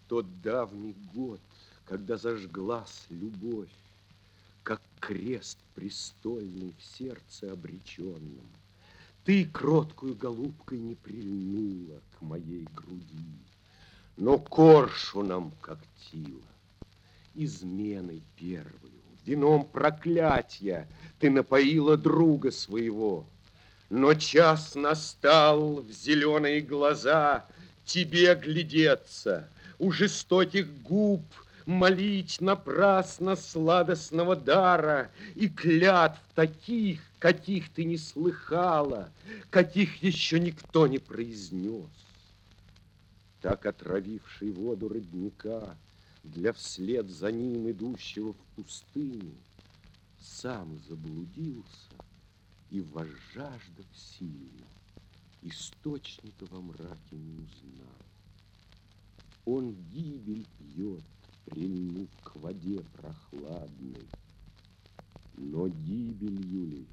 тот давний год, когда зажглась любовь, как крест престольный в сердце обреченном, ты кроткую голубкой не прильнула к моей груди, но коршуном когтила. Изменой первую, вином проклятья ты напоила друга своего. Но час настал в зеленые глаза тебе глядеться, у жестоких губ молить напрасно сладостного дара и клятв таких, каких ты не слыхала, каких еще никто не произнес. Так отравивший воду родника для вслед за ним идущего в пустыню сам заблудился и, возжаждав сильно, источника во мраке не узнал. Он гибель пьет, прильнув к воде прохладной, но гибелью ли